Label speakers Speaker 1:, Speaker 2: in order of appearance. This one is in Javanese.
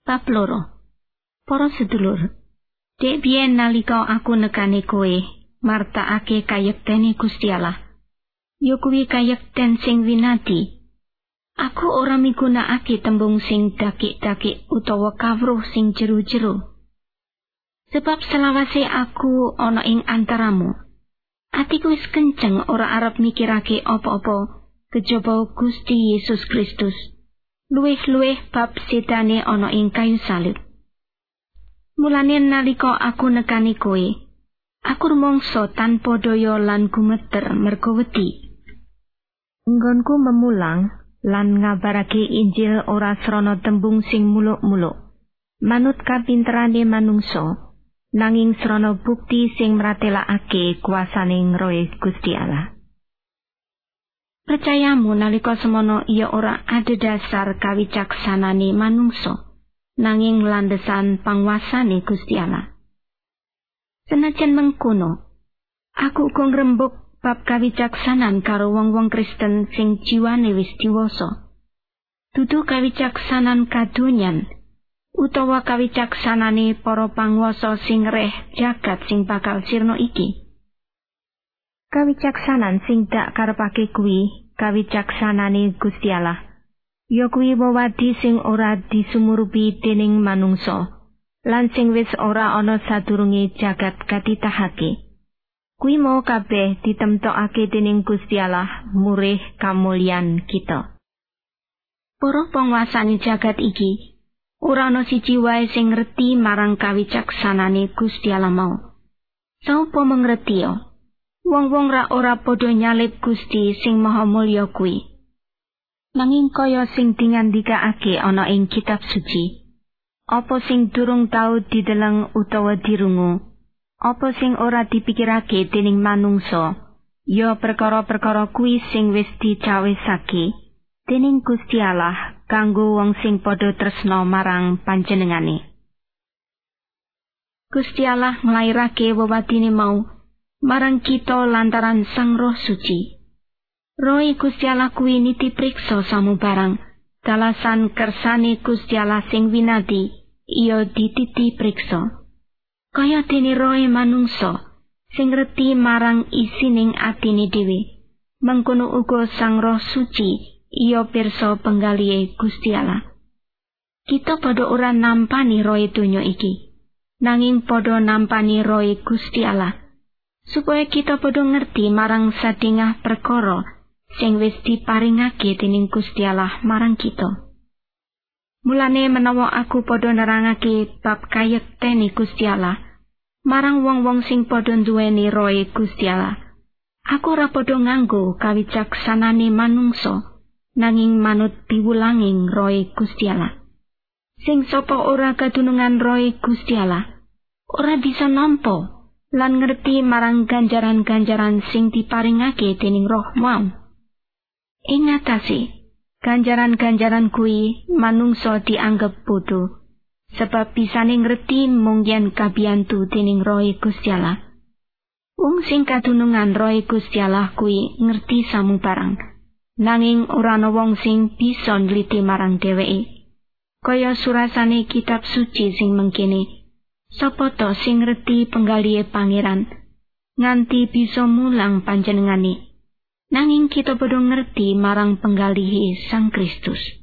Speaker 1: Bab 2. Para sedulur, dek biyen nalika aku nekane kowe martakake kayektene Gusti Allah, ya kuwi kayekten sing winadi. Aku ora migunakake tembung sing dakik-dakik utawa kawruh sing jero-jero. Sebab selawase aku ana ing antaramu, atiku wis kenceng ora arep mikirake apa-apa kejaba Gusti Yesus Kristus. Luwih-luwih bab setane ana ing kayu salib. Mulane nalika aku nekani kowe, aku rumangsa tanpa daya lan gumeter merga wedi. Nggonku memulang lan ngabarake Injil ora srana tembung sing muluk-muluk, manut kapinterane manungsa, nanging srana bukti sing mratelakake kuasaning Roh Gusti Allah. Percayamu nalika semono iya ora adhedhasar kawicaksanane manungsa, nanging landesan panguasane Gusti Allah. Senajan mengkono, aku uga ngrembug bab kawicaksanan karo wong-wong Kristen sing jiwane wis diwasa. Dudu kawicaksanan kadonyan, utawa kawicaksanane para panguwasa sing reh jagat sing bakal sirna iki. Kawicaksanan sing dak karepake kuwi kawicaksanane Gusti Allah. Ya kuwi wewadi sing ora disumurupi dening manungsa, lan sing wis ora ana sadurunge jagat katitahake. Kuwi mau kabeh ditemtokake dening Gusti Allah murih kamulyan kita. Para panguasane jagat iki ora ana siji wae sing ngerti marang kawicaksanane Gusti Allah mau. Sapa mengerti ya? Wong-wong ora padha nyalip Gusti sing maha mulya kuwi. Nanging kaya sing dingandikake ana ing kitab suci, apa sing durung tau dideleng utawa dirungu, apa sing ora dipikirake dening manungsa, ya perkara-perkara kuwi sing wis dicawisake dening Gusti Allah kanggo wong sing padha tresna marang panjenengane. Gusti Allah nglairake wewadine mau marang kita lantaran Sang Roh Suci. Roh Gusti Allah kuwi nitipriksa samubarang, dalasan kersane Gusti Allah sing winadi, iya dititipriksa. Kaya dene roh manungsa sing ngerti marang isining atine dhewe, mengkono uga Sang Roh Suci, iya pirsa penggalihe Gusti Allah. Kita padha ora nampani roh donya iki, nanging padha nampani roh Gusti Allah, supaya kita padha ngerti marang sadengah perkara sing wis diparingake dening Gusti Allah marang kita. Mulane menawa aku padha nerangake bab kayektene Gusti Allah marang wong-wong sing padha nduweni roh Gusti Allah, aku ora padha nganggo kawicaksanane manungsa, nanging manut piwulanging roh Gusti Allah. Sing sapa ora kadunungan roh Gusti Allah, ora bisa nampa lan ngerti marang ganjaran-ganjaran sing diparingake dening roh mau. Ing atase ganjaran-ganjaran kuwi manungsa dianggep bodho, sebab bisane ngerti mung yen kabiyantu dening roh Gusti Allah. Wong sing kadunungan roh Gusti Allah kuwi ngerti samubarang, nanging ora ana wong sing bisa nliti marang dheweke. Kaya surasane kitab suci sing mengkene, sapa to sing ngerti penggalihe pangeran nganti bisa mulang panjenengane, nanging kita padha ngerti marang penggalihe Sang Kristus.